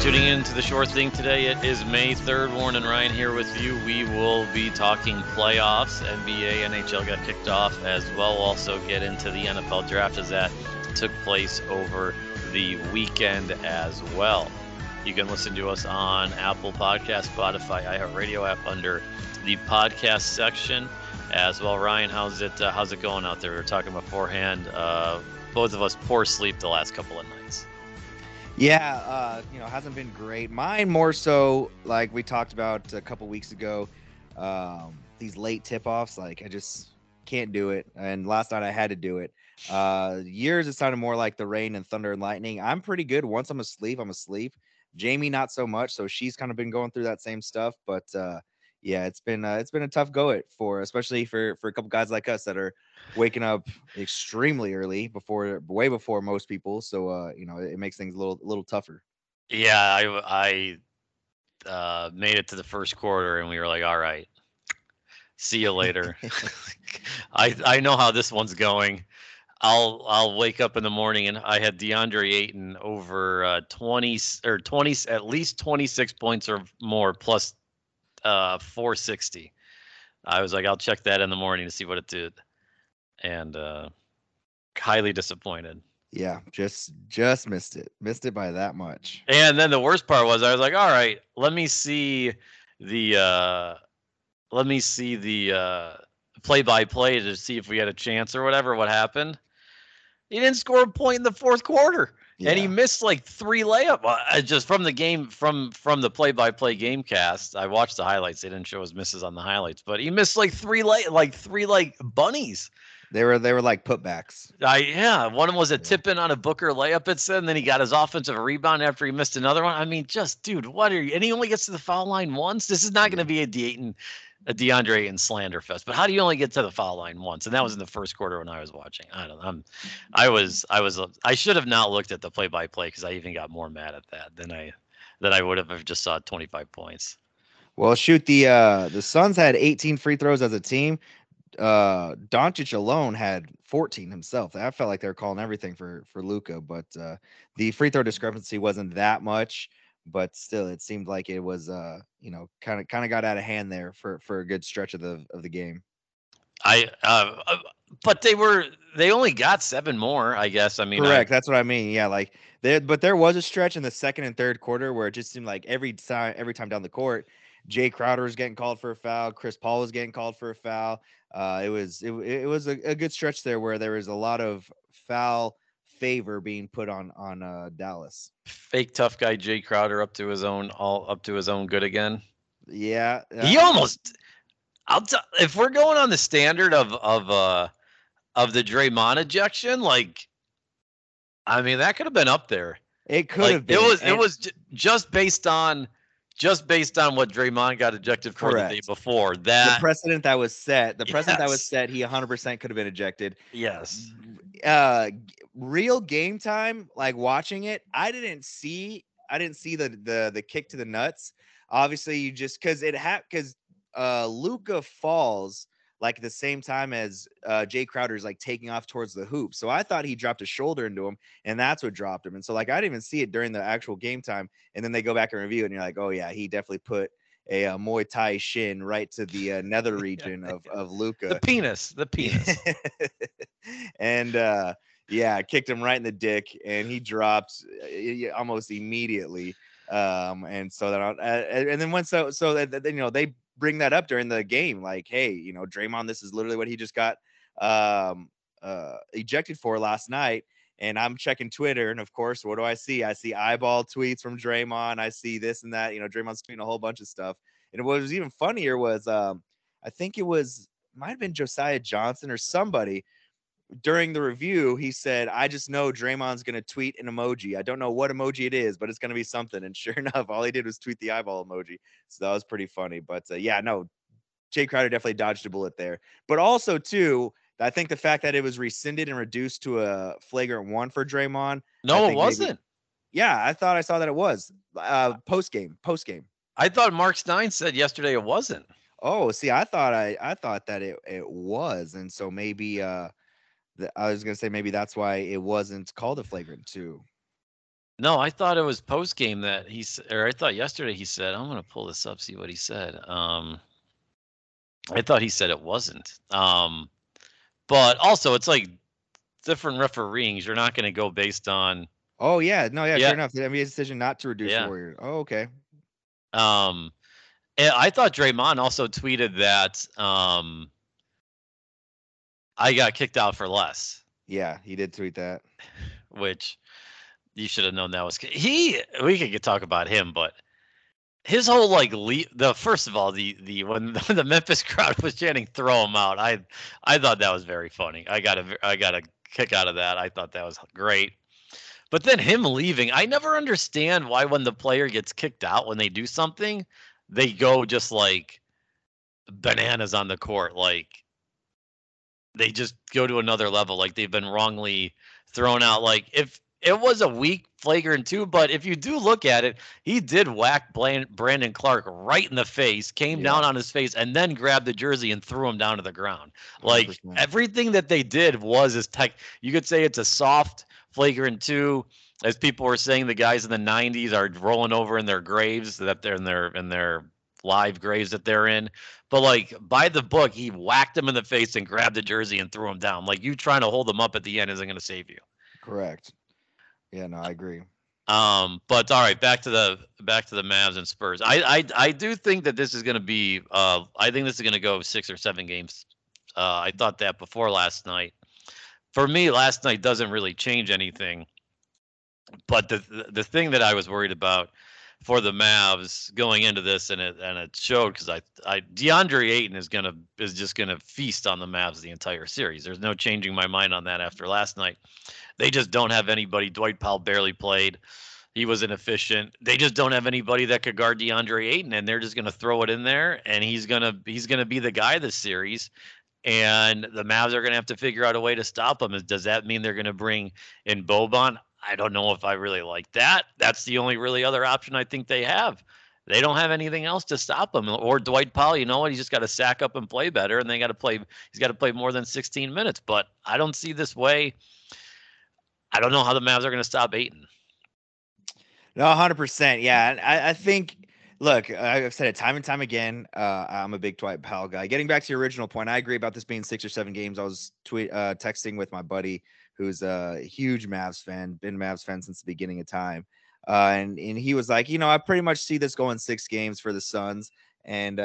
tuning in to the Short Thing today. It is May 3rd. Warren and Ryan here with you. We will be talking playoffs. NBA, NHL got kicked off as well. We'll also get into the NFL draft as that took place over the weekend as well. You can listen to us on Apple Podcasts, Spotify, iHeartRadio app under the podcast section as well. Ryan, how's it going out there? We were talking beforehand. Both of us poor sleep the last couple of nights. Yeah, hasn't been great. Mine more so, like we talked about a couple weeks ago, these late tip-offs, like I just can't do it. And last night I had to do it. Years it sounded more like the rain and thunder and lightning. I'm pretty good. Once I'm asleep, I'm asleep. Jamie not so much, so she's kind of been going through that same stuff. But yeah, it's been a tough go it for especially for a couple guys like us that are waking up extremely early way before most people. So it makes things a little tougher. Yeah, I made it to the first quarter and we were like, all right, see you later. I know how this one's going. I'll wake up in the morning and I had DeAndre Ayton over 20 or 20 at least 26 points or more plus 460. I was like, I'll check that in the morning to see what it did, and highly disappointed. Yeah, just missed it by that much. And then the worst part was I was like, all right, the let me see the play-by-play to see if we had a chance or whatever. What happened? He didn't score a point in the fourth quarter, and he missed like 3 layups. Just from the game, from the play-by-play game cast. I watched the highlights. They didn't show his misses on the highlights, but he missed like three bunnies. They were like putbacks. One of them was a tip in on a Booker layup. It said, and then he got his offensive rebound after he missed another one. I mean, just dude, what are you? And he only gets to the foul line once. This is not going to be a DeAndre Ayton slander fest. But how do you only get to the foul line once? And that was in the first quarter when I was watching. I don't know. I should have not looked at the play-by-play because I even got more mad at that than I would have if I just saw 25 points. Well, shoot, the Suns had 18 free throws as a team. Doncic alone had 14 himself. I felt like they were calling everything for Luka, but the free throw discrepancy wasn't that much. But still, it seemed like it was kind of got out of hand there for a good stretch of the game. But they only got 7 more, I guess. I mean, correct. That's what I mean. Yeah, like there was a stretch in the second and third quarter where it just seemed like every time down the court, Jay Crowder was getting called for a foul, Chris Paul was getting called for a foul. It was a good stretch there where there was a lot of foul favor being put on Dallas. Fake tough guy Jay Crowder up to his own good again. Yeah, he almost. If we're going on the standard of the Draymond ejection, like, I mean, that could have been up there. It could have been. It was just based on what Draymond got ejected for the day before. That the precedent that was set. The precedent that was set. He 100% could have been ejected. Yes. Real game time, like watching it, I didn't see the kick to the nuts. Obviously, you just because Luka falls like at the same time as Jay Crowder's like taking off towards the hoop. So I thought he dropped a shoulder into him, and that's what dropped him. And so like I didn't even see it during the actual game time. And then they go back and review it, and you're like, oh yeah, he definitely put a Muay Thai shin right to the nether region of Luka. The penis. And yeah, kicked him right in the dick, and he dropped almost immediately. And so that and then once they bring that up during the game, like, hey, Draymond, this is literally what he just got ejected for last night. And I'm checking Twitter, and of course, what do I see? I see eyeball tweets from Draymond. I see this and that. Draymond's tweeting a whole bunch of stuff. And what was even funnier was I think might have been Josiah Johnson or somebody. During the review, he said, I just know Draymond's going to tweet an emoji. I don't know what emoji it is, but it's going to be something. And sure enough, all he did was tweet the eyeball emoji. So that was pretty funny. But yeah, no, Jay Crowder definitely dodged a bullet there. But also, too, I think the fact that it was rescinded and reduced to a flagrant 1 for Draymond. No, it wasn't. Yeah, I thought I saw that it was post game. I thought Mark Stein said yesterday it wasn't. Oh, see, I thought that it was. And so maybe I was going to say maybe that's why it wasn't called a flagrant 2. No, I thought it was post game that or I thought yesterday he said, I'm gonna pull this up, see what he said. I thought he said it wasn't. But also it's like different refereeing. You're not gonna go based on. Oh yeah, no, yeah, sure Yeah, enough, the NBA's decision not to reduce the yeah. Warriors. Oh, okay. Um, and I thought Draymond also tweeted that I got kicked out for less, Yeah, he did tweet that. which you should have known that was we could talk about him, but his whole like the first of all when the Memphis crowd was chanting "throw him out," I thought that was very funny. I got a kick out of that. I thought that was great. But then him leaving, I never understand why when the player gets kicked out when they do something, they go just like bananas on the court, like they just go to another level, like they've been wrongly thrown out. Like if it was a weak flagrant two, but if you do look at it, he did whack Brandon Clark right in the face, came Yeah, down on his face, and then grabbed the jersey and threw him down to the ground. Like 100%. everything that they did was as tech. You could say it's a soft flagrant two. As people were saying, the guys in the '90s are rolling over in their graves that they're in their live graves that they're in. But like by the book, he whacked him in the face and grabbed the jersey and threw him down. Like you trying to hold him up at the end isn't going to save you. Correct. Yeah, no, I agree. But all right, back to the Mavs and Spurs. I do think that this is going to be. I think this is going to go 6 or 7 games. I thought that before last night. For me, last night doesn't really change anything. But the thing that I was worried about for the Mavs going into this, and it showed because I DeAndre Ayton is just gonna feast on the Mavs the entire series. There's no changing my mind on that after last night. They just don't have anybody. Dwight Powell barely played. He was inefficient. They just don't have anybody that could guard DeAndre Ayton, and they're just gonna throw it in there, and he's gonna be the guy this series. And the Mavs are going to have to figure out a way to stop him. Does that mean they're going to bring in Boban? I don't know if I really like that. That's the only really other option I think they have. They don't have anything else to stop him. Or Dwight Powell, you know what? He's just got to sack up and play better, and they got to play. He's got to play more than 16 minutes. But I don't see this way. I don't know how the Mavs are going to stop Ayton. No, 100%. Yeah, and I think. Look, I've said it time and time again. I'm a big Dwight Powell guy. Getting back to your original point, I agree about this being 6 or 7 games. I was texting with my buddy who's a huge Mavs fan, been a Mavs fan since the beginning of time. And he was like, I pretty much see this going 6 games for the Suns. And,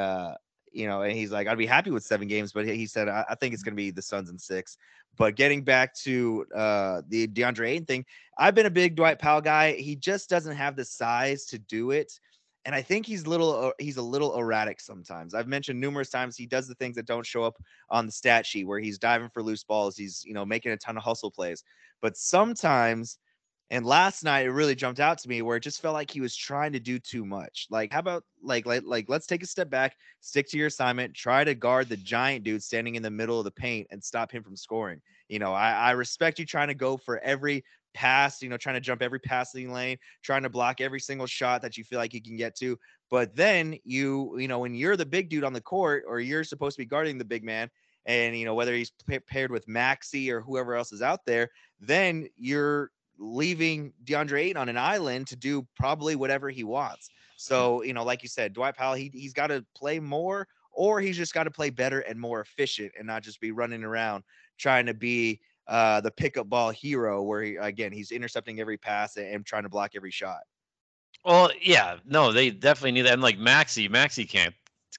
and he's like, I'd be happy with 7 games. But he said, I think it's going to be the Suns in 6. But getting back to the DeAndre Ayton thing, I've been a big Dwight Powell guy. He just doesn't have the size to do it. And I think he's a little erratic sometimes. I've mentioned numerous times he does the things that don't show up on the stat sheet where he's diving for loose balls. He's, making a ton of hustle plays. But sometimes, and last night it really jumped out to me where it just felt like he was trying to do too much. Like, how about like let's take a step back, stick to your assignment, try to guard the giant dude standing in the middle of the paint and stop him from scoring. I respect you trying to go for every pass, trying to jump every passing lane, trying to block every single shot that you feel like you can get to. But then when you're the big dude on the court or you're supposed to be guarding the big man, and whether he's paired with Maxey or whoever else is out there, then you're leaving DeAndre Ayton on an island to do probably whatever he wants. So, like you said, Dwight Powell, he's got to play more, or he's just got to play better and more efficient and not just be running around trying to be the pickup ball hero where he's intercepting every pass and trying to block every shot. Well, yeah, no, they definitely need that. And like Maxey can't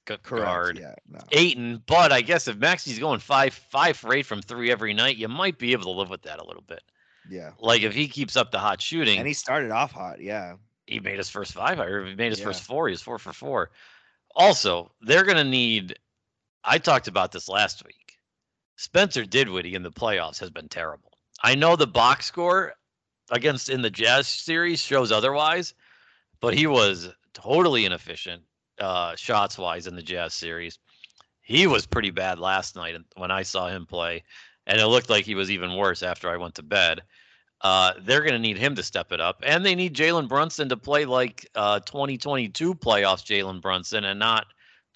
guard Yeah, no. Ayton, but I guess if Maxey's going 5 for 8 from 3 every night, you might be able to live with that a little bit. Yeah. Like if he keeps up the hot shooting. And he started off hot, yeah. He made his first 5, or he made his first 4. He was 4 for 4. Also, they're going to need, I talked about this last week. Spencer Dinwiddie in the playoffs has been terrible. I know the box score in the Jazz series shows otherwise, but he was totally inefficient shots wise in the Jazz series. He was pretty bad last night when I saw him play, and it looked like he was even worse after I went to bed. They're going to need him to step it up, and they need Jalen Brunson to play like 2022 playoffs Jalen Brunson and not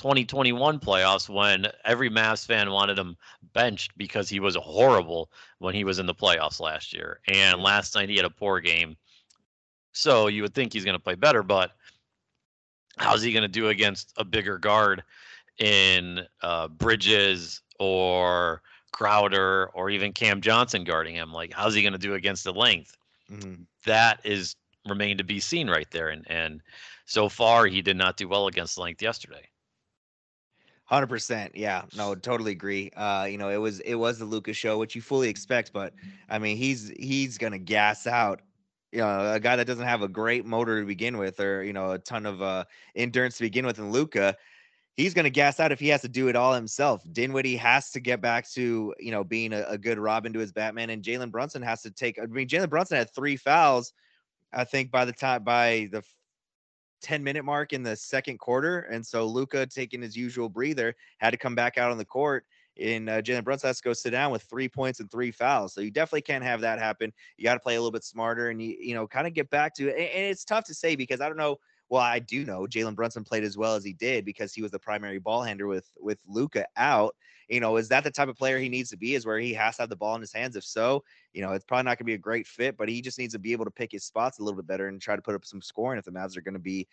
2021 playoffs when every Mavs fan wanted him benched because he was horrible when he was in the playoffs last year. And last night he had a poor game. So you would think he's going to play better, but how's he going to do against a bigger guard in Bridges or Crowder or even Cam Johnson guarding him? Like, how's he going to do against the length? Mm-hmm. That is remained to be seen right there. And so far, he did not do well against length yesterday. 100%. Yeah, no, totally agree. It was the Luka show, which you fully expect, but I mean, he's gonna gas out. A guy that doesn't have a great motor to begin with, or a ton of endurance to begin with, in Luka, he's gonna gas out if he has to do it all himself. Dinwiddie has to get back to being a good Robin to his Batman, and Jalen Brunson has to take. I mean, Jalen Brunson had 3 fouls, I think, by the 10-minute mark in the second quarter. And so Luka, taking his usual breather, had to come back out on the court. And Jalen Brunson has to go sit down with 3 points and 3 fouls. So you definitely can't have that happen. You got to play a little bit smarter and kind of get back to it. And it's tough to say because I don't know. Well, I do know Jalen Brunson played as well as he did because he was the primary ball handler with Luka out. Is that the type of player he needs to be? Is where he has to have the ball in his hands? If so, it's probably not going to be a great fit, but he just needs to be able to pick his spots a little bit better and try to put up some scoring if the Mavs are going to be,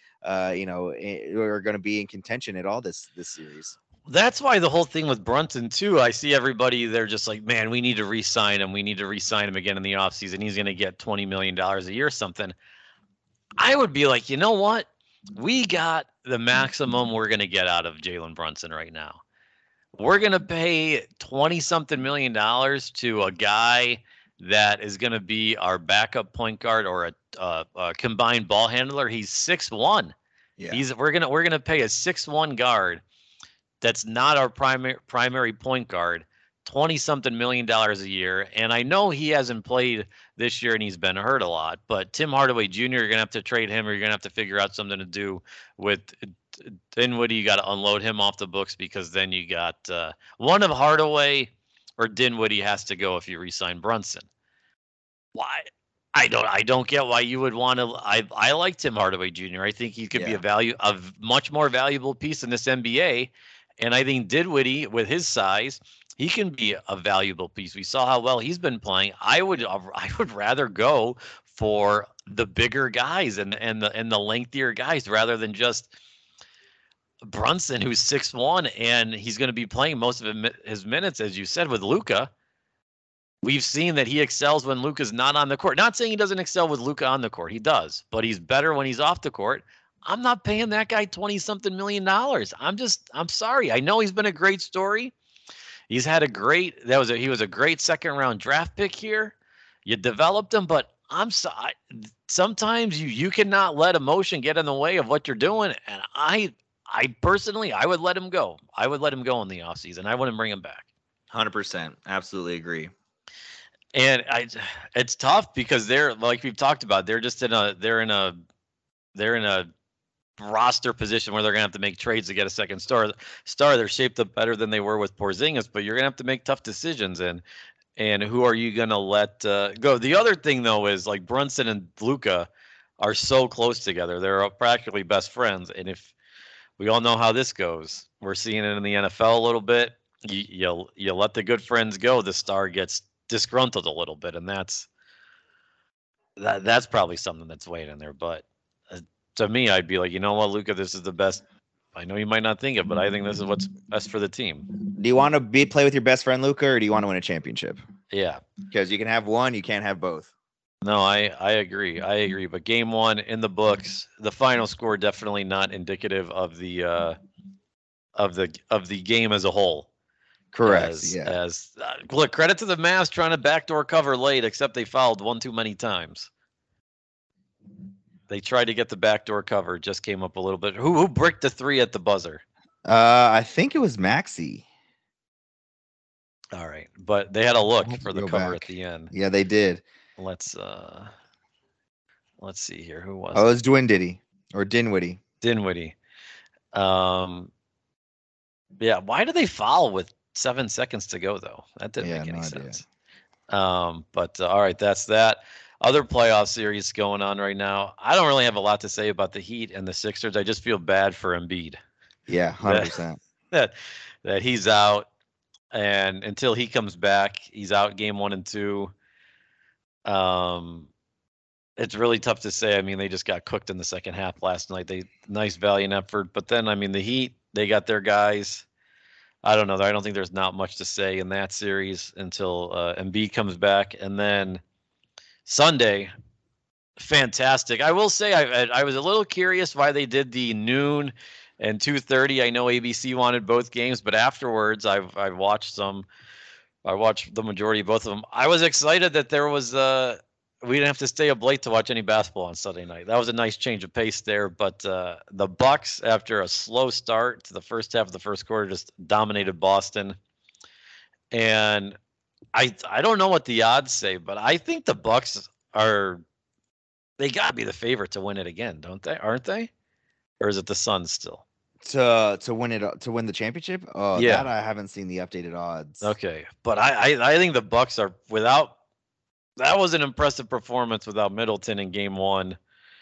are going to be in contention at all this series. That's why the whole thing with Brunson, too, I see everybody, they're just like, man, we need to re-sign him. We need to re-sign him again in the offseason. He's going to get $20 million a year or something. I would be like, you know what? We got the maximum we're going to get out of Jalen Brunson right now. We're going to pay 20-something million dollars to a guy that is going to be our backup point guard or a combined ball handler. He's 6'1". Yeah. We're gonna pay a 6'1" guard that's not our primary point guard, 20-something million dollars a year. And I know he hasn't played this year and he's been hurt a lot, but Tim Hardaway Jr., you're going to have to trade him or you're going to have to figure out something to do with Dinwiddie. You got to unload him off the books because then you got one of Hardaway or Dinwiddie has to go if you re-sign Brunson. Why? I don't get why you would want to. I like Tim Hardaway Jr. I think he could be a much more valuable piece in this NBA. And I think Dinwiddie, with his size, he can be a valuable piece. We saw how well he's been playing. I would rather go for the bigger guys and the lengthier guys rather than just Brunson, who's 6'1", and he's going to be playing most of his minutes, as you said, with Luka. We've seen that he excels when Luka's not on the court. Not saying he doesn't excel with Luka on the court. He does, but he's better when he's off the court. I'm not paying that guy $20-something million. I'm sorry. I know he's been a great story. He's had he was a great second round draft pick here. You developed him, but I'm sorry. Sometimes you cannot let emotion get in the way of what you're doing. And I personally, I would let him go. I would let him go in the offseason. I wouldn't bring him back. 100%. Absolutely agree. And it's tough because they're, like we've talked about, they're in a roster position where they're gonna have to make trades to get a second star. They're shaped up better than they were with Porzingis, but you're gonna have to make tough decisions. And who are you gonna let go? The other thing though is like Brunson and Luka are so close together; they're practically best friends. And if we all know how this goes, we're seeing it in the NFL a little bit. You let the good friends go, the star gets disgruntled a little bit, and that's probably something that's weighing in there. But to me, I'd be like, you know what, Luka, this is the best. I know you might not think it, but I think this is what's best for the team. Do you want to play with your best friend Luka, or do you want to win a championship? Yeah, because you can have one, you can't have both. No, I agree. But game one in the books, the final score definitely not indicative of the game as a whole. Correct. Look, credit to the Mavs trying to backdoor cover late, except they fouled one too many times. They tried to get the backdoor cover, just came up a little bit. Who bricked the three at the buzzer? I think it was Maxey. All right, but they had a look for the cover at the end. Yeah, they did. Let's see here. Who was? Oh, it was Dinwiddie or Dinwiddie. Yeah. Why do they foul with 7 seconds to go though? That didn't make any sense. But all right, that's that. Other playoff series going on right now. I don't really have a lot to say about the Heat and the Sixers. I just feel bad for Embiid. Yeah, 100%. That he's out, and until he comes back, he's out game 1 and 2. it's really tough to say. I mean, they just got cooked in the second half last night. Nice valiant effort, but then I mean the Heat, they got their guys. I don't know. I don't think there's not much to say in that series until Embiid comes back, and then Sunday, fantastic. I will say I was a little curious why they did the noon and 2:30. I know ABC wanted both games, but afterwards I've watched some. I watched the majority of both of them. I was excited that there was we didn't have to stay up late to watch any basketball on Sunday night. That was a nice change of pace there. But the Bucks, after a slow start to the first half of the first quarter, just dominated Boston. And I don't know what the odds say, but I think the Bucks they got to be the favorite to win it again, don't they? Aren't they? Or is it the Suns still? To win the championship? Oh, Yeah. that I haven't seen the updated odds. Okay, but I think the Bucks are without. That was an impressive performance without Middleton in Game 1.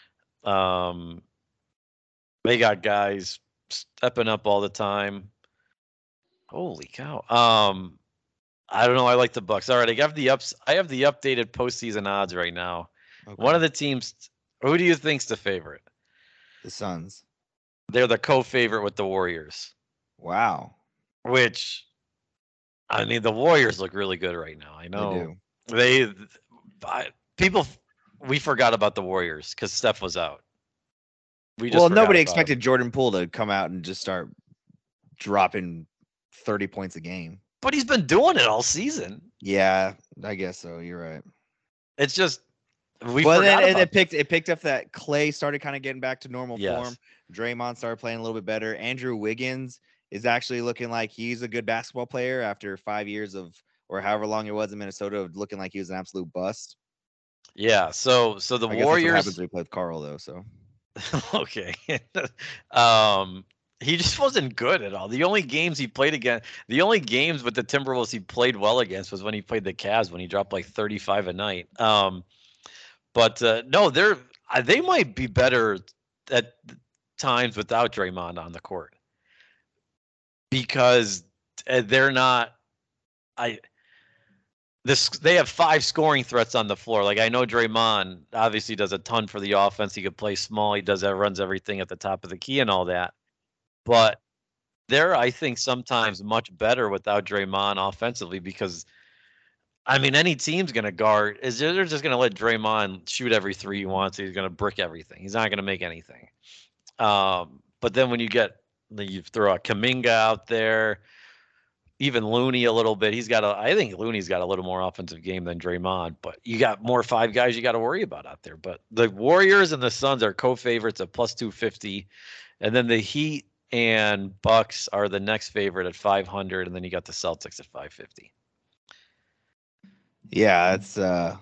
They got guys stepping up all the time. Holy cow! I don't know. I like the Bucks. All right, I have the updated postseason odds right now. Okay. One of the teams. Who do you think's the favorite? The Suns. They're the co-favorite with the Warriors. Wow. Which, I mean, the Warriors look really good right now. I know we forgot about the Warriors because Steph was out. Nobody expected Jordan Poole to come out and just start dropping 30 points a game. But he's been doing it all season. Yeah, I guess so. You're right. It's just it picked up that Clay started kind of getting back to normal form. Draymond started playing a little bit better. Andrew Wiggins is actually looking like he's a good basketball player after 5 years or however long it was in Minnesota of looking like he was an absolute bust. Yeah, so the I guess Warriors. That's what happens when we play with Carl though. So okay. He just wasn't good at all. The only games with the Timberwolves he played well against was when he played the Cavs when he dropped like 35 a night. But no, they might be better at times without Draymond on the court because they're not. They have 5 scoring threats on the floor. Like I know Draymond obviously does a ton for the offense. He could play small. He runs everything at the top of the key and all that. But they're, I think, sometimes much better without Draymond offensively because, I mean, any team's going to guard. They're just going to let Draymond shoot every 3 he wants. He's going to brick everything. He's not going to make anything. But then when you throw a Kuminga out there, even Looney a little bit. I think Looney's got a little more offensive game than Draymond, but you got more 5 guys you got to worry about out there. But the Warriors and the Suns are co-favorites at plus 250, and then the Heat and Bucks are the next favorite at 500, and then you got the Celtics at 550. Yeah, it's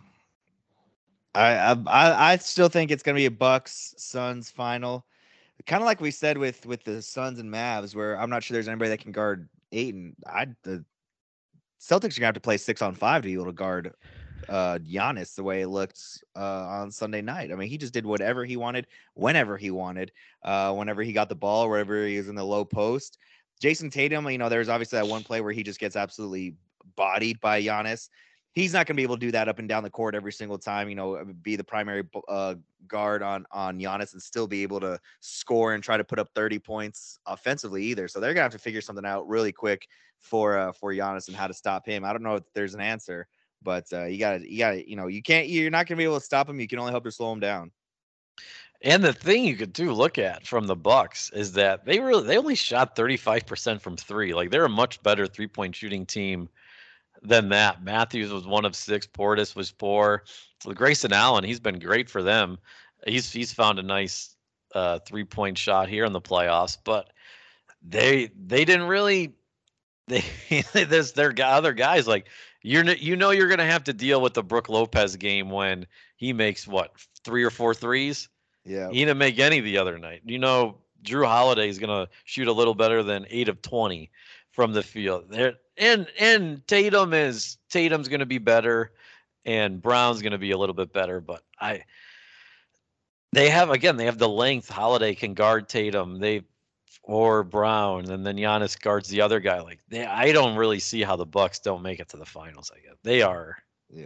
I still think it's gonna be a Bucks Suns final, kind of like we said with the Suns and Mavs, where I'm not sure there's anybody that can guard Ayton. The Celtics are gonna have to play 6-on-5 to be able to guard Giannis the way it looked on Sunday night. I mean, he just did whatever he wanted, whenever he wanted, whenever he got the ball, wherever he was in the low post. Jason Tatum, there's obviously that one play where he just gets absolutely bodied by Giannis. He's not going to be able to do that up and down the court every single time, be the primary guard on Giannis and still be able to score and try to put up 30 points offensively either. So they're going to have to figure something out really quick for Giannis and how to stop him. I don't know if there's an answer, but you got to, you're not going to be able to stop him. You can only hope to slow him down. And the thing you could look at from the Bucks is that they only shot 35% from 3. Like they're a much better 3-point shooting team than that. Matthews was 1 of 6. Portis was 4. With Grayson Allen, he's been great for them. He's found a nice 3-point shot here in the playoffs, but they didn't really. There's their other guys like you're going to have to deal with the Brook Lopez game when he makes 3 or 4 threes. Yeah, he didn't make any the other night. Drew Holiday is going to shoot a little better than 8 of 20 from the field. And Tatum's going to be better, and Brown's going to be a little bit better. But they have the length. Holiday can guard Tatum. Or Brown, and then Giannis guards the other guy. I don't really see how the Bucks don't make it to the finals. I guess they are. Yeah,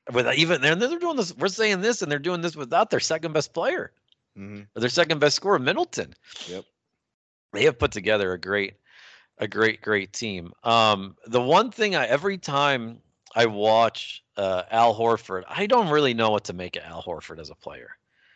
With even they're doing this, we're saying this, and they're doing this without their second best player Mm-hmm. or their second best scorer, Middleton. Yep. They have put together a great team. The one thing every time I watch Al Horford, I don't really know what to make of Al Horford as a player.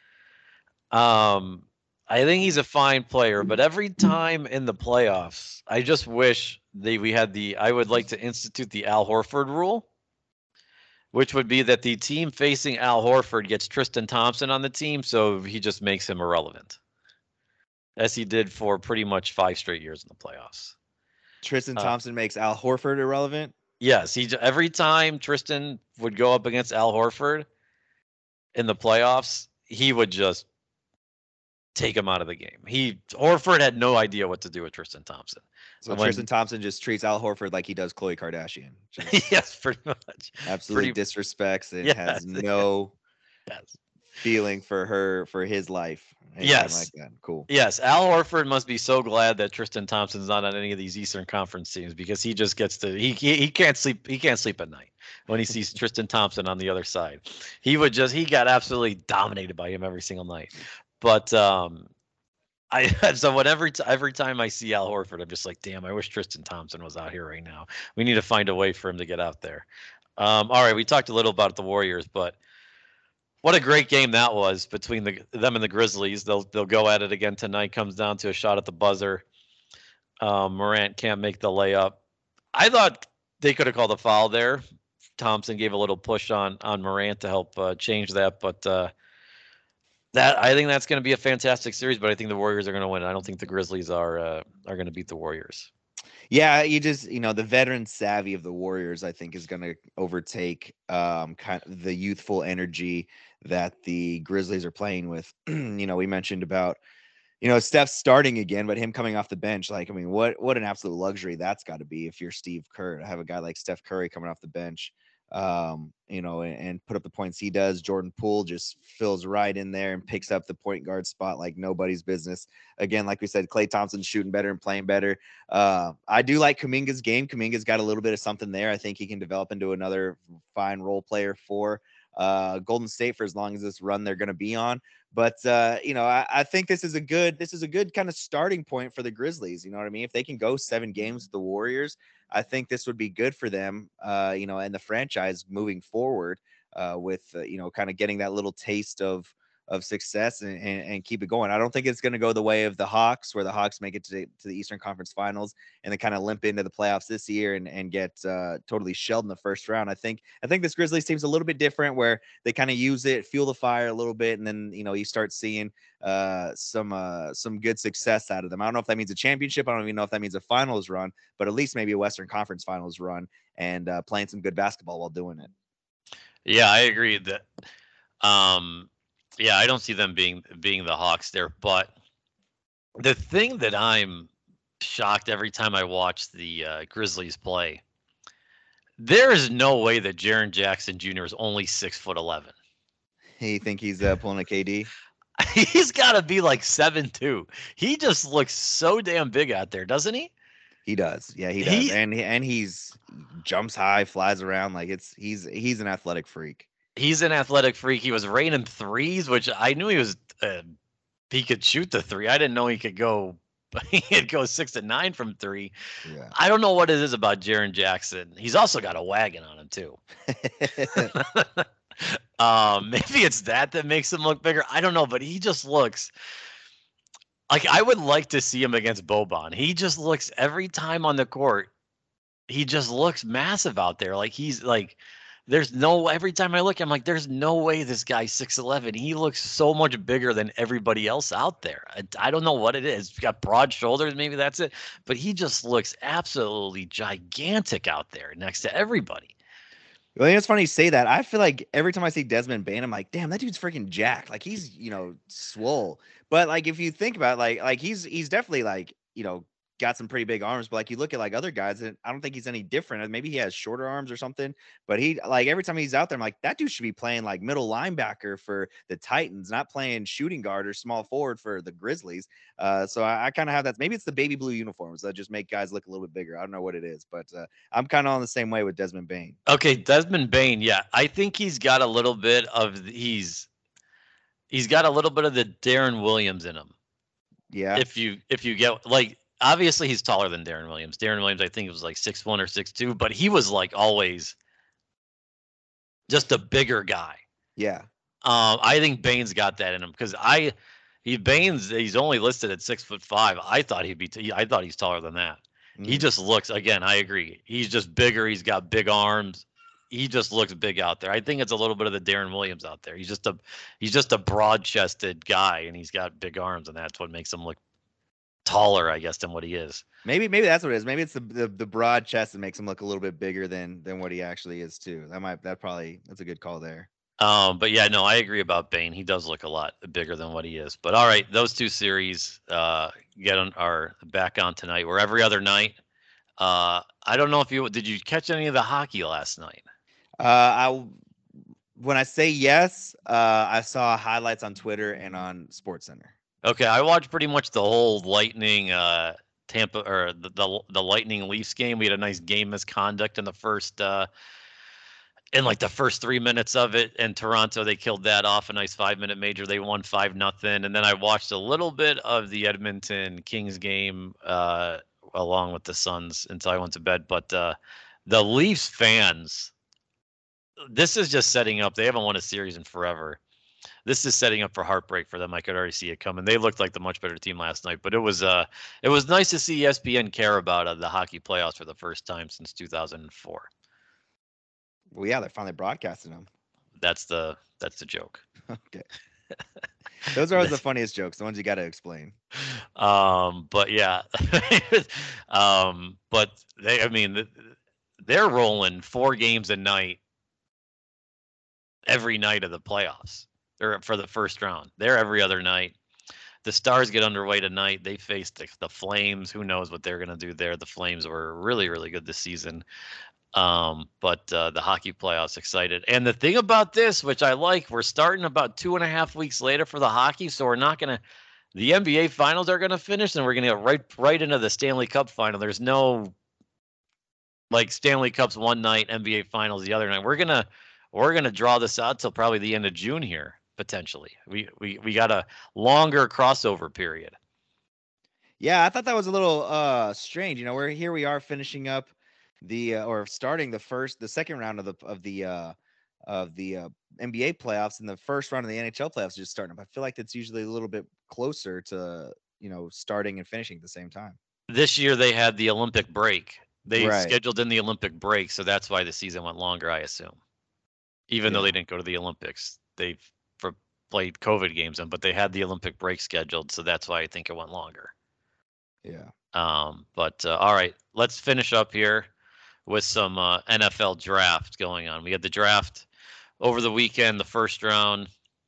I think he's a fine player, but every time in the playoffs, I just wish we had I would like to institute the Al Horford rule, which would be that the team facing Al Horford gets Tristan Thompson on the team, so he just makes him irrelevant, as he did for pretty much 5 straight years in the playoffs. Tristan Thompson makes Al Horford irrelevant. Yes, every time Tristan would go up against Al Horford in the playoffs, he would just take him out of the game. Horford had no idea what to do with Tristan Thompson. So Tristan Thompson just treats Al Horford like he does Khloe Kardashian. Yes, pretty much. Absolutely disrespects and has no feeling for his life. Yes. Like that. Cool. Yes, Al Horford must be so glad that Tristan Thompson's not on any of these Eastern Conference teams, because he just gets to he can't sleep at night when he sees Tristan Thompson on the other side. He got absolutely dominated by him every single night. But so every time I see Al Horford, I'm just like, damn, I wish Tristan Thompson was out here right now. We need to find a way for him to get out there. All right, we talked a little about the Warriors, but what a great game that was between them and the Grizzlies. They'll go at it again tonight. Comes down to a shot at the buzzer. Morant can't make the layup. I thought they could have called a foul there. Thompson gave a little push on Morant to help change that, but I think that's going to be a fantastic series. But I think the Warriors are going to win. I don't think the Grizzlies are going to beat the Warriors. Yeah, the veteran savvy of the Warriors, I think, is going to overtake kind of the youthful energy that the Grizzlies are playing with. We mentioned about, Steph starting again, but him coming off the bench. Like, I mean, what an absolute luxury that's got to be if you're Steve Kerr, to have a guy like Steph Curry coming off the bench, and put up the points he does. Jordan Poole just fills right in there and picks up the point guard spot like nobody's business. Again, like we said, Klay Thompson's shooting better and playing better. I do like Kuminga's game. Kuminga's got a little bit of something there. I think he can develop into another fine role player for Golden State for as long as this run they're going to be on. But I think this is a good kind of starting point for the Grizzlies. You know what I mean? If they can go 7 games with the Warriors, I think this would be good for them, and the franchise moving forward, with kind of getting that little taste of success and keep it going. I don't think it's going to go the way of the Hawks, where the Hawks make it to the Eastern Conference Finals and then kind of limp into the playoffs this year and get totally shelled in the first round. I think this Grizzlies team's a little bit different, where they kind of use it, fuel the fire a little bit, and then you start seeing some good success out of them. I don't know if that means a championship. I don't even know if that means a finals run, but at least maybe a Western Conference Finals run and playing some good basketball while doing it. Yeah, I agree that. Yeah, I don't see them being the Hawks there, but the thing that I'm shocked every time I watch the Grizzlies play, there is no way that Jaren Jackson Jr. is only 6'11". You think he's pulling a KD? He's got to be like 7'2". He just looks so damn big out there, doesn't he? He does. Yeah, he does. And he's jumps high, flies around like he's an athletic freak. He's an athletic freak. He was raining threes, which I knew he could shoot the three. I didn't know he could go 6 to 9 from 3. Yeah. I don't know what it is about Jaren Jackson. He's also got a wagon on him too. Maybe it's that makes him look bigger. I don't know, but he just looks like, I would like to see him against Boban. He just looks, every time on the court, he just looks massive out there. Like every time I look, I'm like, there's no way this guy's 6'11". He looks so much bigger than everybody else out there. I don't know what it is. He's got broad shoulders, maybe that's it. But he just looks absolutely gigantic out there next to everybody. Well, it's funny you say that. I feel like every time I see Desmond Bane, I'm like, damn, that dude's freaking jacked. Like, he's, swole. But like, if you think about it, like he's definitely like, got some pretty big arms, but like you look at like other guys, and I don't think he's any different. Maybe he has shorter arms or something, but he like every time he's out there, I'm like, that dude should be playing like middle linebacker for the Titans, not playing shooting guard or small forward for the Grizzlies. So I kind of have that. Maybe it's the baby blue uniforms that just make guys look a little bit bigger. I don't know what it is, but I'm kind of on the same way with Desmond Bane. Okay, Desmond Bane. Yeah, I think he's got a little bit of he's got a little bit of the Darren Williams in him. Yeah. If you get like, obviously he's taller than Darren Williams. Darren Williams, I think it was like 6'1" or 6'2", but he was like always just a bigger guy. Yeah. I think Bane's got that in him because he's only listed at 6'5". I thought I thought he's taller than that. He just looks, again, I agree. He's just bigger. He's got big arms. He just looks big out there. I think it's a little bit of the Darren Williams out there. He's just a broad-chested guy, and he's got big arms, and that's what makes him look taller, I guess, than what he is. Maybe that's what it is. Maybe it's the broad chest that makes him look a little bit bigger than what he actually is too. That's a good call there. But yeah, no, I agree about Bane. He does look a lot bigger than what he is. But all right, those two series are back on tonight. We're every other night. I don't know if did you catch any of the hockey last night? When I say yes, I saw highlights on Twitter and on SportsCenter. Okay, I watched pretty much the whole Lightning Tampa or the Lightning Leafs game. We had a nice game misconduct in the first in like the first 3 minutes of it. In Toronto, they killed that off, a nice 5-minute major. They won 5-0. And then I watched a little bit of the Edmonton Kings game along with the Suns until I went to bed. But the Leafs fans, this is just setting up. They haven't won a series in forever. This is setting up for heartbreak for them. I could already see it coming. They looked like the much better team last night, but it was nice to see ESPN care about the hockey playoffs for the first time since 2004. Well, yeah, they're finally broadcasting them. That's the joke. Okay. Those are always the funniest jokes, the ones you got to explain. But yeah, but they're rolling 4 games a night every night of the playoffs. They're for the first round. They're every other night. The Stars get underway tonight. They face the Flames. Who knows what they're going to do there? The Flames were really, really good this season. But the hockey playoffs excited. And the thing about this, which I like, we're starting about 2.5 weeks later for the hockey. So we're not going to, the NBA finals are going to finish and we're going to get right into the Stanley Cup final. There's no like Stanley Cups one night, NBA finals the other night. We're going to draw this out till probably the end of June here, potentially. We got a longer crossover period. Yeah, I thought that was a little strange. You know, we are finishing up or starting the second round of the NBA playoffs, and the first round of the NHL playoffs is just starting up. I feel like that's usually a little bit closer to, starting and finishing at the same time. This year they had the Olympic break. They scheduled in the Olympic break, so that's why the season went longer, I assume. Even though they didn't go to the Olympics, they played COVID games in, but they had the Olympic break scheduled, so that's why I think it went longer. Yeah. But all right, let's finish up here with some NFL draft going on. We had the draft over the weekend, the first round.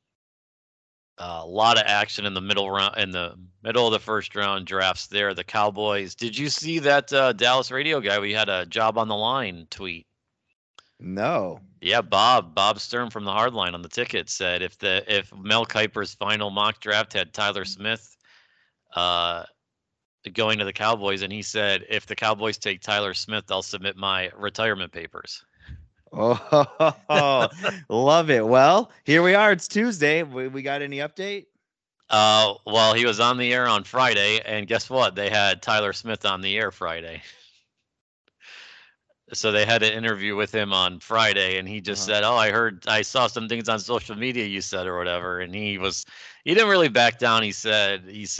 A lot of action in the middle of the first round drafts there. The Cowboys. Did you see that Dallas radio guy? We had a job on the line tweet. No. Yeah, Bob Stern from the Hardline on the ticket said if Mel Kiper's final mock draft had Tyler Smith going to the Cowboys, and he said if the Cowboys take Tyler Smith, I'll submit my retirement papers. Oh, love it. Well, here we are. It's Tuesday. We got any update? Well, he was on the air on Friday, and guess what? They had Tyler Smith on the air Friday. So they had an interview with him on Friday, and he just said, "Oh, I saw some things on social media you said or whatever." And he didn't really back down. He said,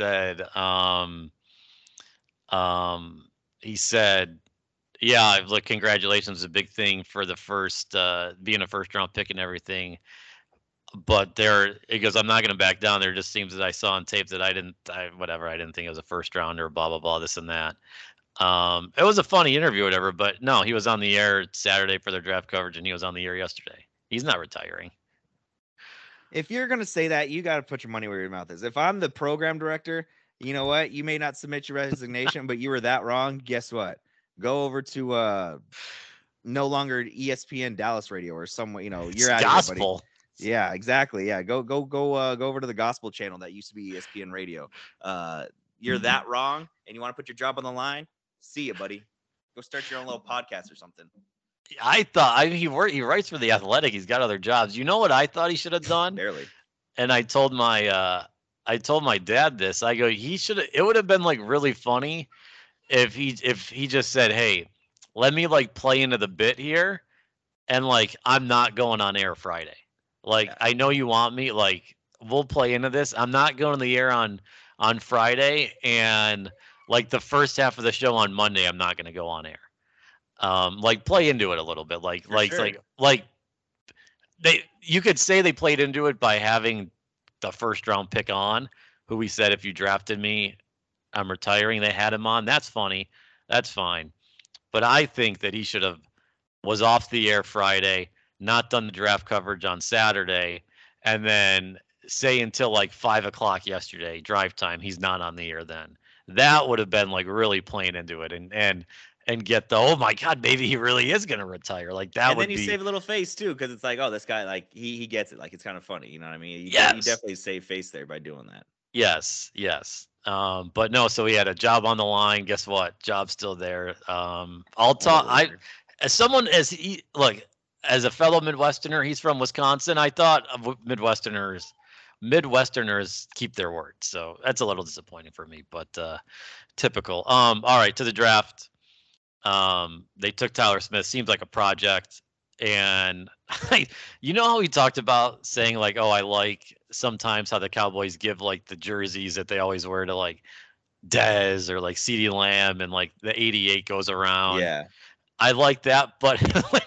"Yeah, look, congratulations is a big thing for the first being a first round pick and everything." But he goes, "I'm not going to back down. There just seems that I saw on tape that I didn't think it was a first rounder, blah blah blah, this and that." It was a funny interview, or whatever, but no, he was on the air Saturday for their draft coverage, and he was on the air yesterday. He's not retiring. If you're going to say that, you got to put your money where your mouth is. If I'm the program director, You know what? You may not submit your resignation, but you were that wrong. Guess what? Go over to no longer ESPN Dallas radio or somewhere. It's You're out of here, buddy. gospel. Yeah, exactly. Yeah, go over to the gospel channel that used to be ESPN radio. You're that wrong, and you want to put your job on the line? See you, buddy. Go start your own little podcast or something. I mean, he writes for the Athletic. He's got other jobs. You know what I thought he should have done? Barely. And I told my dad this. I go, it would have been like really funny if he just said, "Hey, let me like play into the bit here, and like I'm not going on air Friday. Like I know you want me. Like we'll play into this. I'm not going to the air on Friday, and like the first half of the show on Monday, I'm not going to go on air. Like play into it a little bit. You could say they played into it by having the first round pick on, who we said, if you drafted me, I'm retiring. They had him on. That's funny. That's fine. But I think that he should have was off the air Friday, not done the draft coverage on Saturday, and then say until like 5:00 yesterday, drive time, he's not on the air then. That would have been like really playing into it and get the, oh my God, maybe he really is going to retire. Like that and would then you be. save a little face too, because it's like, oh, this guy, like he gets it. Like it's kind of funny. You know what I mean? You definitely save face there by doing that. Yes. But no, so he had a job on the line. Guess what? Job's still there. I'll talk. As a fellow Midwesterner, he's from Wisconsin. I thought Midwesterners keep their word. So that's a little disappointing for me, but typical. All right, to the draft. They took Tyler Smith. Seems like a project. And you know how he talked about saying like, oh, I like sometimes how the Cowboys give like the jerseys that they always wear to like Dez or like CeeDee Lamb, and like the 88 goes around. Yeah. I like that, but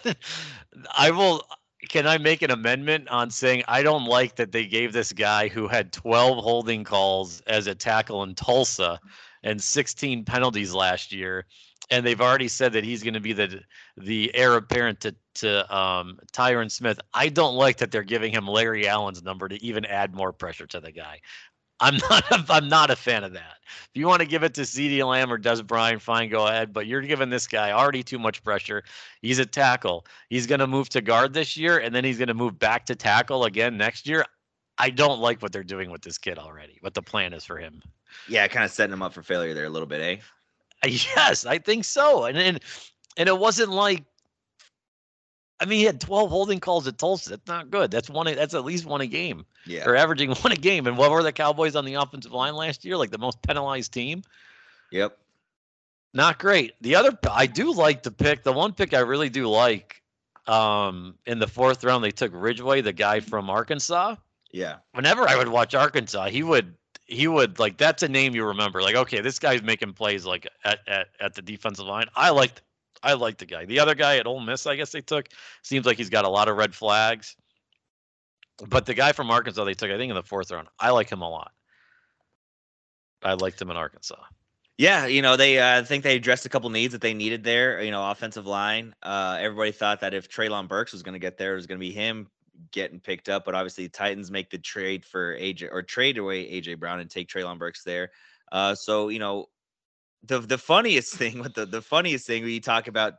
can I make an amendment on saying I don't like that they gave this guy who had 12 holding calls as a tackle in Tulsa and 16 penalties last year, and they've already said that he's going to be the heir apparent to Tyron Smith. I don't like that they're giving him Larry Allen's number to even add more pressure to the guy. I'm not a fan of that. If you want to give it to CeeDee Lamb or Des Bryant, fine, go ahead. But you're giving this guy already too much pressure. He's a tackle. He's going to move to guard this year, and then he's going to move back to tackle again next year. I don't like what they're doing with this kid already, what the plan is for him. Yeah, kind of setting him up for failure there a little bit, eh? Yes, I think so. And it wasn't like, I mean, he had 12 holding calls at Tulsa. That's not good. That's at least one a game. Yeah. Or averaging one a game. And what were the Cowboys on the offensive line last year? Like the most penalized team? Yep. Not great. I do like the pick. The one pick I really do like, in the fourth round, they took Ridgeway, the guy from Arkansas. Yeah. Whenever I would watch Arkansas, he would like, that's a name you remember. Like, okay, this guy's making plays like at the defensive line. I like the guy. The other guy at Ole Miss, I guess they took, seems like he's got a lot of red flags. But the guy from Arkansas they took, I think, in the fourth round, I like him a lot. I liked him in Arkansas. Yeah, they I think they addressed a couple needs that they needed there. Offensive line. Everybody thought that if Treylon Burks was going to get there, it was going to be him getting picked up. But obviously, the Titans make the trade for AJ, or trade away AJ Brown and take Treylon Burks there. So the funniest thing with the funniest thing when you talk about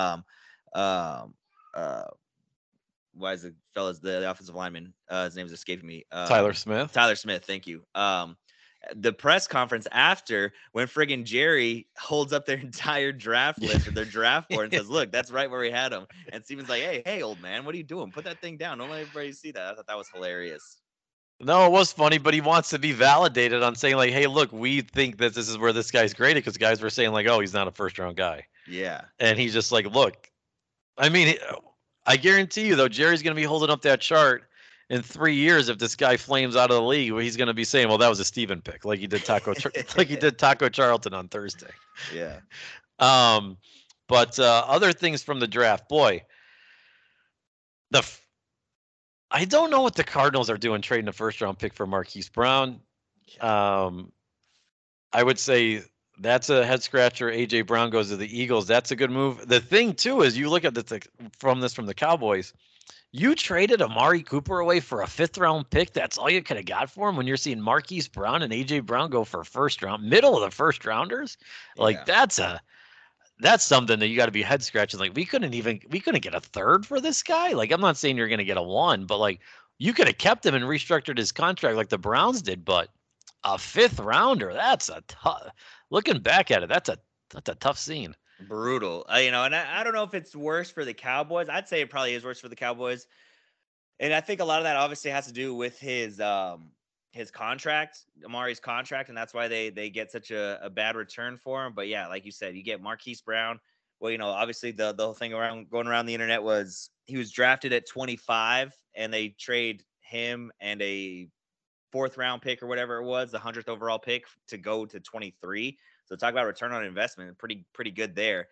why is the fellas the offensive lineman, his name's escaping me, Tyler Smith, thank you. The press conference after, when friggin' Jerry holds up their entire draft list or their draft board and says, look, that's right where we had him, and Steven's like, hey old man, what are you doing? Put that thing down, don't let everybody see that. I thought that was hilarious. No, it was funny, but he wants to be validated on saying like, hey, look, we think that this is where this guy's graded, because guys were saying like, oh, he's not a first round guy. Yeah. And he's just like, look, I mean, I guarantee you though, Jerry's going to be holding up that chart in 3 years. If this guy flames out of the league, he's going to be saying, well, that was a Steven pick, like he did Taco Charlton on Thursday. Yeah. But other things from the draft, boy, I don't know what the Cardinals are doing trading a first-round pick for Marquise Brown. I would say that's a head-scratcher. A.J. Brown goes to the Eagles. That's a good move. The thing, too, is you look at from the Cowboys, You traded Amari Cooper away for a 5th-round pick. That's all you could have got for him when you're seeing Marquise Brown and A.J. Brown go for first round, middle of the first rounders. Like Yeah. that's something that you got to be head scratching. Like we couldn't get a third for this guy. Like I'm not saying you're going to get a 1, but like you could have kept him and restructured his contract like the Browns did. But a 5th rounder, that's a tough. Looking back at it, that's a tough scene. Brutal. And I don't know if it's worse for the Cowboys. I'd say it probably is worse for the Cowboys. And I think a lot of that obviously has to do with his contract, Amari's contract, and that's why they get such a bad return for him. But yeah, like you said, you get Marquise Brown. Well, obviously the whole thing going around the internet was he was drafted at 25, and they trade him and a 4th-round pick or whatever it was, the 100th overall pick, to go to 23. So talk about return on investment, pretty good there.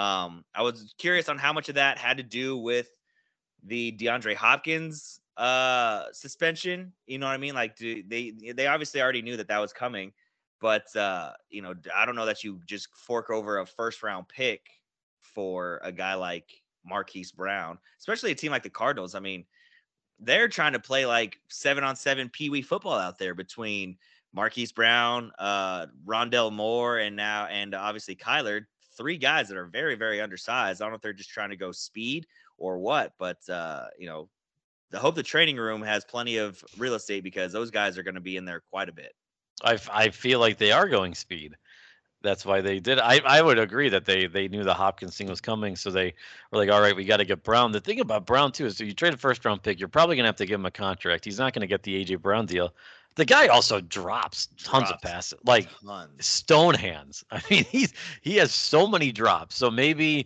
I was curious on how much of that had to do with the DeAndre Hopkins suspension. You know what I mean? Like, they obviously already knew that was coming, but I don't know that you just fork over a 1st-round pick for a guy like Marquise Brown, especially a team like the Cardinals. I mean, they're trying to play like 7-on-7 peewee football out there between Marquise Brown, Rondell Moore, and obviously Kyler. 3 guys that are very, very undersized. I don't know if they're just trying to go speed or what, but I hope the training room has plenty of real estate because those guys are going to be in there quite a bit. I feel like they are going speed. That's why they did. I would agree that they knew the Hopkins thing was coming, so they were like, all right, we got to get Brown. The thing about Brown too is, so you trade a 1st-round pick, you're probably gonna have to give him a contract. He's not gonna get the AJ Brown deal. The guy also drops tons of passes, like stone hands. I mean, he has so many drops. So maybe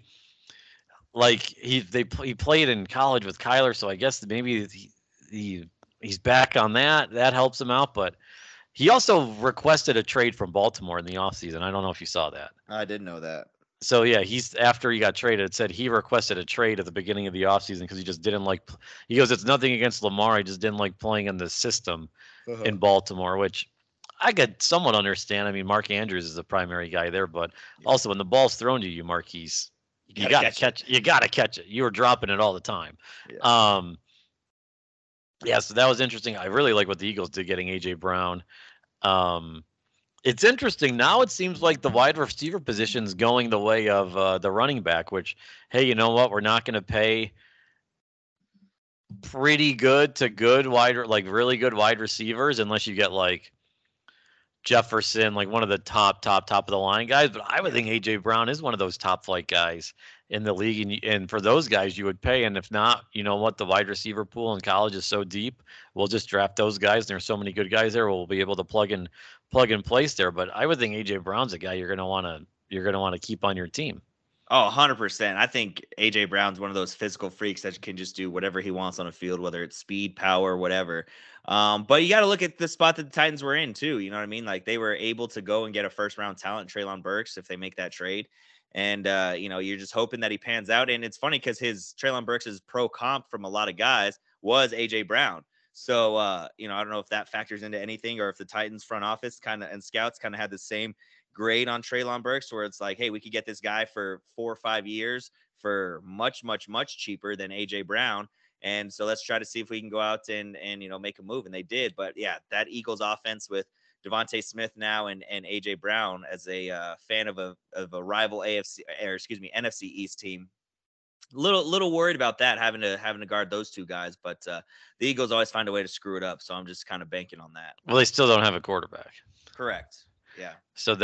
like he played in college with Kyler, so I guess maybe he's back on that. That helps him out, but he also requested a trade from Baltimore in the offseason. I don't know if you saw that. I didn't know that. So yeah, after he got traded, it said he requested a trade at the beginning of the offseason because he just didn't like. He goes, it's nothing against Lamar. He just didn't like playing in the system in Baltimore, which I could somewhat understand. I mean, Mark Andrews is the primary guy there, but also when the ball's thrown to you, Marquise, you gotta catch it. You gotta catch it. You were dropping it all the time. Yeah. Yeah, so that was interesting. I really like what the Eagles did getting AJ Brown. It's interesting. Now it seems like the wide receiver position is going the way of the running back, which, hey, you know what? We're not going to pay pretty good to good really good wide receivers unless you get like Jefferson, like one of the top of the line guys. But I would think AJ Brown is one of those top flight guys in the league. And for those guys, you would pay. And if not, you know what? The wide receiver pool in college is so deep. We'll just draft those guys. There's so many good guys there. We'll be able to plug and place there. But I would think AJ Brown's a guy you're going to want to keep on your team. Oh, 100%. I think AJ Brown's one of those physical freaks that can just do whatever he wants on a field, whether it's speed, power, whatever. But you got to look at the spot that the Titans were in too. You know what I mean? Like they were able to go and get a 1st-round talent, Treylon Burks, if they make that trade. And you're just hoping that he pans out. And it's funny because Treylon Burks' pro comp from a lot of guys was AJ Brown. So I don't know if that factors into anything or if the Titans front office and scouts kind of had the same grade on Treylon Burks, where it's like, hey, we could get this guy for 4 or 5 years for much, much, much cheaper than AJ Brown. And so let's try to see if we can go out and make a move. And they did. But yeah, that Eagles offense with Devontae Smith now and AJ Brown as a fan of a rival NFC East team. Little worried about that, having to guard those 2 guys, but the Eagles always find a way to screw it up. So I'm just kind of banking on that. Well, they still don't have a quarterback. Correct. Yeah. So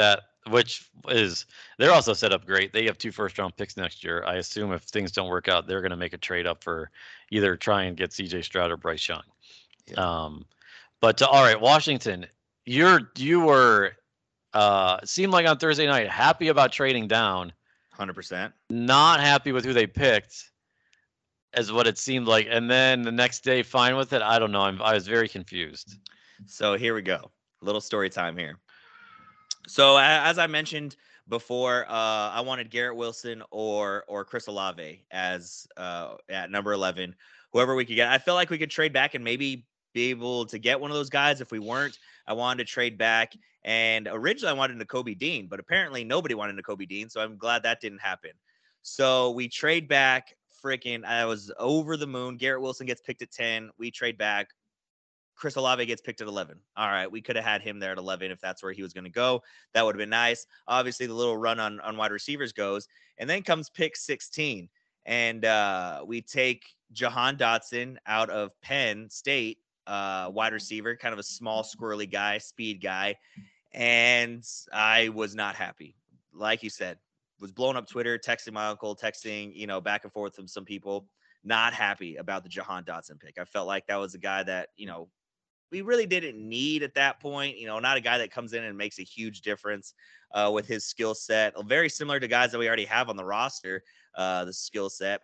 they're also set up great. They have 2 1st-round picks next year. I assume if things don't work out, they're going to make a trade up for either try and get CJ Stroud or Bryce Young. Yeah. But all right, Washington, you were seemed like on Thursday night happy about trading down. 100%. Not happy with who they picked, as what it seemed like, and then the next day fine with it. I don't know. I was very confused. So here we go. Little story time here. So as I mentioned before, I wanted Garrett Wilson or Chris Olave as at number 11, whoever we could get. I felt like we could trade back and maybe be able to get one of those guys. If we weren't, I wanted to trade back. And originally I wanted Nakobe Dean, but apparently nobody wanted Nakobe Dean. So I'm glad that didn't happen. So we trade back freaking, I was over the moon. Garrett Wilson gets picked at 10. We trade back. Chris Olave gets picked at 11. All right, we could have had him there at 11 if that's where he was going to go. That would have been nice. Obviously, the little run on wide receivers goes, and then comes pick 16, and we take Jahan Dotson out of Penn State, wide receiver, kind of a small, squirrely guy, speed guy, and I was not happy. Like you said, was blowing up Twitter, texting my uncle, texting, back and forth from some people. Not happy about the Jahan Dotson pick. I felt like that was a guy that, we really didn't need at that point. Not a guy that comes in and makes a huge difference with his skill set. Very similar to guys that we already have on the roster, the skill set.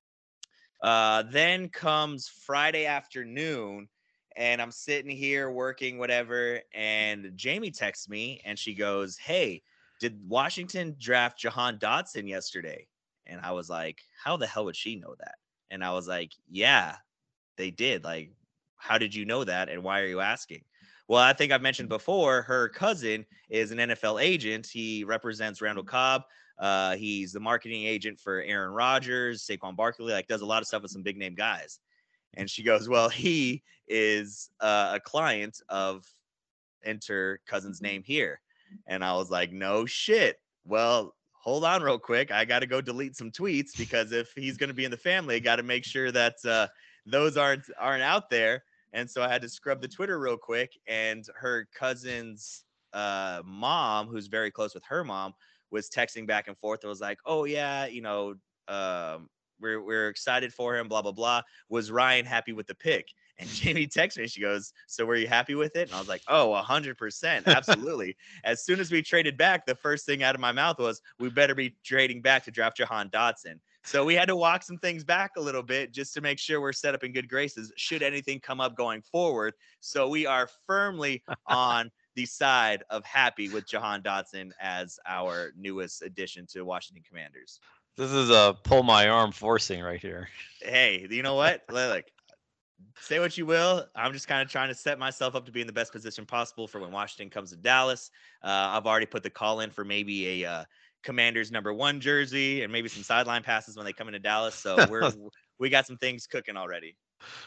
Then comes Friday afternoon, and I'm sitting here working, whatever, and Jamie texts me, and she goes, "Hey, did Washington draft Jahan Dotson yesterday?" And I was like, how the hell would she know that? And I was like, yeah, they did. Like, how did you know that? And why are you asking? Well, I think I've mentioned before, her cousin is an NFL agent. He represents Randall Cobb. He's the marketing agent for Aaron Rodgers, Saquon Barkley, like does a lot of stuff with some big name guys. And she goes, well, he is a client of enter cousin's name here. And I was like, no shit. Well, hold on real quick. I got to go delete some tweets because if he's going to be in the family, I got to make sure that those aren't out there. And so I had to scrub the Twitter real quick, and her cousin's mom, who's very close with her mom, was texting back and forth. It was like, oh yeah, we're excited for him, blah, blah, blah. Was Ryan happy with the pick? And Jamie texted me. She goes, so were you happy with it? And I was like, oh, 100%. Absolutely. As soon as we traded back, the first thing out of my mouth was, we better be trading back to draft Jahan Dotson. So we had to walk some things back a little bit just to make sure we're set up in good graces should anything come up going forward. So we are firmly on the side of happy with Jahan Dotson as our newest addition to Washington Commanders. This is a pull my arm forcing right here. Hey, you know what? Look, say what you will. I'm just kind of trying to set myself up to be in the best position possible for when Washington comes to Dallas. I've already put the call in for maybe a Commanders #1 jersey and maybe some sideline passes when they come into Dallas. So we got some things cooking already.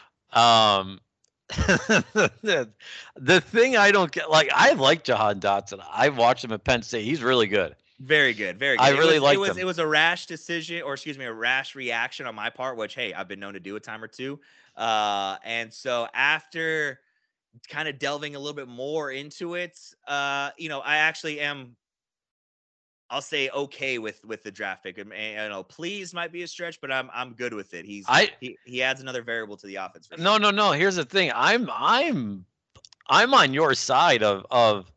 The thing I don't get, like, I like Jahan Dotson. I've watched him at Penn State. He's really good. Very good. Very good. I really like him. It was a rash decision, or excuse me, a rash reaction on my part, which, hey, I've been known to do a time or two. And so after kind of delving a little bit more into it, I actually am, I'll say, okay with the draft pick. Please might be a stretch, but I'm good with it. He adds another variable to the offense. No. Here's the thing. I'm on your side of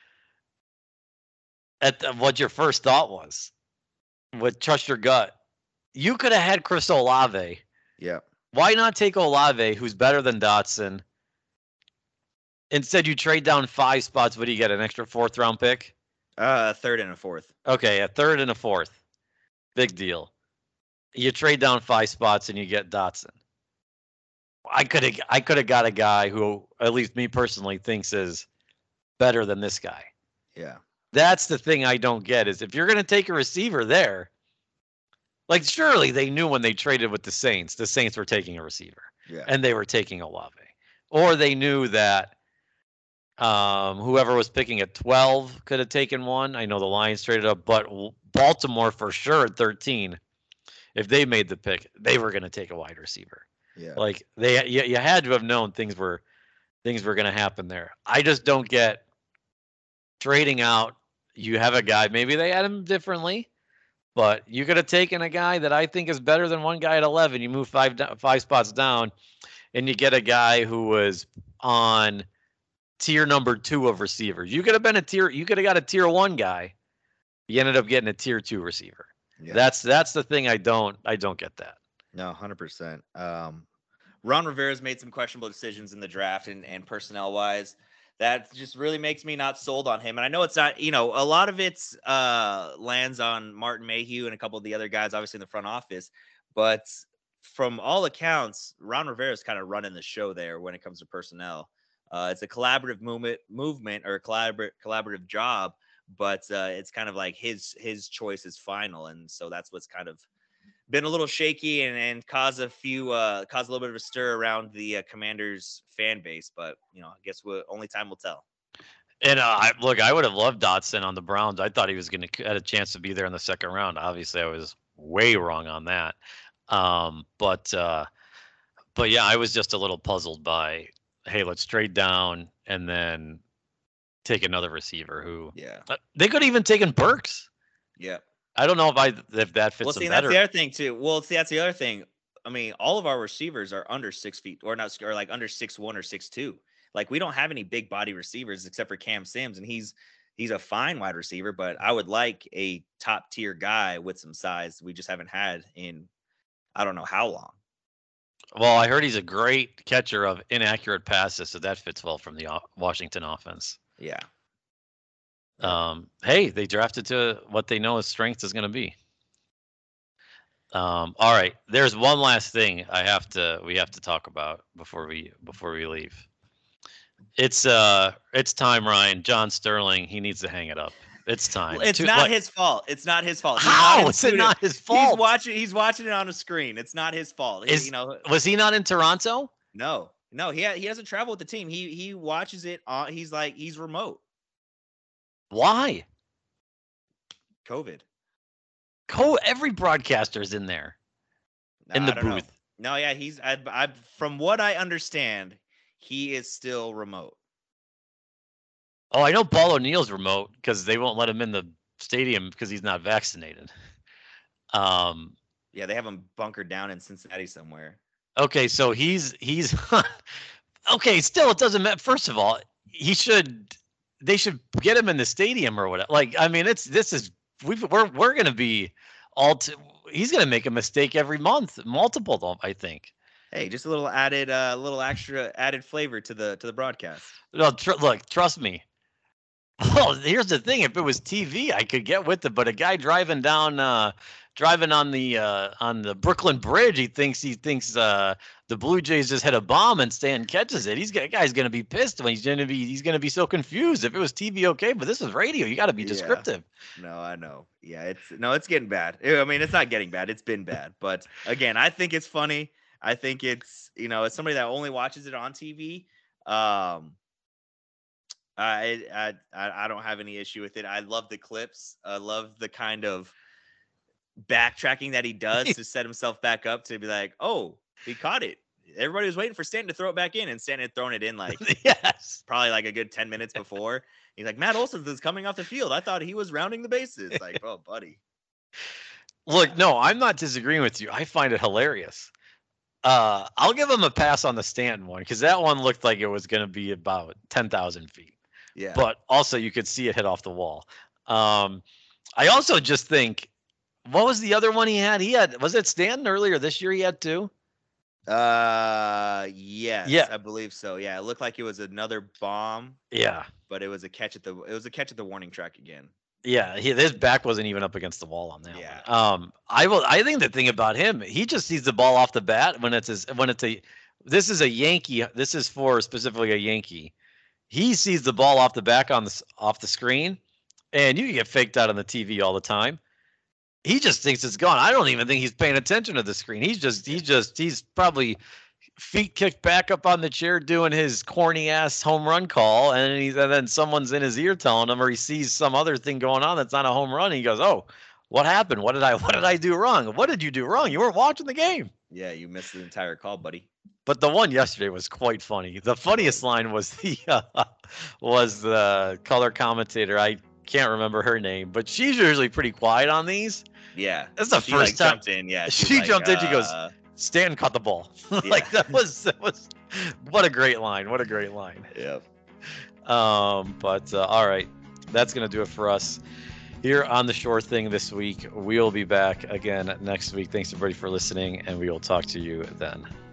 what your first thought was. With trust your gut. You could have had Chris Olave. Yeah. Why not take Olave, who's better than Dotson? Instead, you trade down 5 spots. What do you get? An extra 4th round pick? A 3rd and a 4th. Okay, a 3rd and a 4th. Big deal. You trade down 5 spots and you get Dotson. I could have got a guy who, at least me personally, thinks is better than this guy. Yeah. That's the thing I don't get, is if you're going to take a receiver there, like, surely they knew when they traded with the Saints were taking a receiver. Yeah. And they were taking Olave. Or they knew that whoever was picking at 12 could have taken one. I know the Lions traded up, but Baltimore for sure at 13, if they made the pick, they were going to take a wide receiver. Yeah. Like, you had to have known things were going to happen there. I just don't get trading out. You have a guy, maybe they had him differently, but you could have taken a guy that I think is better than one guy at 11. You move 5 spots down, and you get a guy who was on tier number 2 of receivers. You could have got a tier 1 guy. You ended up getting a tier 2 receiver. Yeah. That's the thing. I don't get that. No, 100%. Ron Rivera's made some questionable decisions in the draft and personnel wise. That just really makes me not sold on him. And I know it's not, a lot of it lands on Martin Mayhew and a couple of the other guys, obviously in the front office. But from all accounts, Ron Rivera's kind of running the show there when it comes to personnel. It's a collaborative movement or a collaborative job, but it's kind of like his choice is final. And so that's what's kind of been a little shaky and cause a little bit of a stir around the Commanders fan base. But I guess only time will tell. And I would have loved Dotson on the Browns. I thought he was going to had a chance to be there in the second round. Obviously, I was way wrong on that. But yeah, I was just a little puzzled by, hey, let's trade down and then take another receiver who. Yeah. They could have even taken Burks. Yeah. I don't know if that fits. Well, see, that's the other thing too. Well, see, that's the other thing. I mean, all of our receivers are under 6 feet, or like under 6'1" or 6'2". Like, we don't have any big body receivers except for Cam Sims, and he's a fine wide receiver. But I would like a top tier guy with some size. We just haven't had in I don't know how long. Well, I heard he's a great catcher of inaccurate passes, so that fits well from the Washington offense. Yeah. Hey, they drafted to what they know his strength is going to be. All right, there's one last thing we have to talk about before we leave. It's time, Ryan. John Sterling, he needs to hang it up. It's time. It's not his fault. It's not his fault. How? It's not his fault. He's watching it on a screen. It's not his fault. Was he not in Toronto? No. He doesn't travel with the team. He watches it on. He's remote. Why? COVID. Every broadcaster's in there. In the booth. No, yeah, I from what I understand, he is still remote. Oh, I know Paul O'Neill's remote because they won't let him in the stadium because he's not vaccinated. Yeah, they have him bunkered down in Cincinnati somewhere. Okay, so he's okay. Still, it doesn't matter. First of all, they should get him in the stadium or whatever. Like, I mean, we're gonna be he's gonna make a mistake every month, multiple, I think. Hey, just a little extra added flavor to the broadcast. No, look, trust me. Well, here's the thing: if it was TV, I could get with it. But a guy driving on the Brooklyn Bridge, he thinks the Blue Jays just hit a bomb and Stan catches it. Guy's gonna be pissed when he's gonna be so confused. If it was TV, okay, but this is radio. You got to be descriptive. No, I know. Yeah, it's getting bad. I mean, it's not getting bad. It's been bad. But again, I think it's funny. I think it's as somebody that only watches it on TV. I don't have any issue with it. I love the clips. I love the kind of backtracking that he does to set himself back up to be like, oh, he caught it. Everybody was waiting for Stanton to throw it back in, and Stanton had thrown it in probably like a good 10 minutes before. He's like, Matt Olson is coming off the field. I thought he was rounding the bases. Like, oh, buddy. Look, no, I'm not disagreeing with you. I find it hilarious. I'll give him a pass on the Stanton one because that one looked like it was going to be about 10,000 feet. Yeah. But also you could see it hit off the wall. I also just think, what was the other one he had? Was it Stanton earlier this year he had two? Yes. Yeah. I believe so. Yeah. It looked like it was another bomb. Yeah. But it was a catch at the warning track again. Yeah, his back wasn't even up against the wall on that one. I think the thing about him, he just sees the ball off the bat this is a Yankee. This is for specifically a Yankee. He sees the ball off the back off the screen, and you can get faked out on the TV all the time. He just thinks it's gone. I don't even think he's paying attention to the screen. He's probably feet kicked back up on the chair doing his corny ass home run call, and then someone's in his ear telling him, or he sees some other thing going on that's not a home run. And he goes, "Oh, what happened? What did I do wrong? What did you do wrong? You weren't watching the game." Yeah, you missed the entire call, buddy. But the one yesterday was quite funny. The funniest line was the color commentator. I can't remember her name, but she's usually pretty quiet on these. Yeah, that's the first time. Jumped in. Yeah, she jumped in. She goes, Stanton caught the ball. Like that was what a great line. What a great line. Yeah. But all right, that's gonna do it for us here on the Shore Thing this week. We'll be back again next week. Thanks everybody for listening, and we will talk to you then.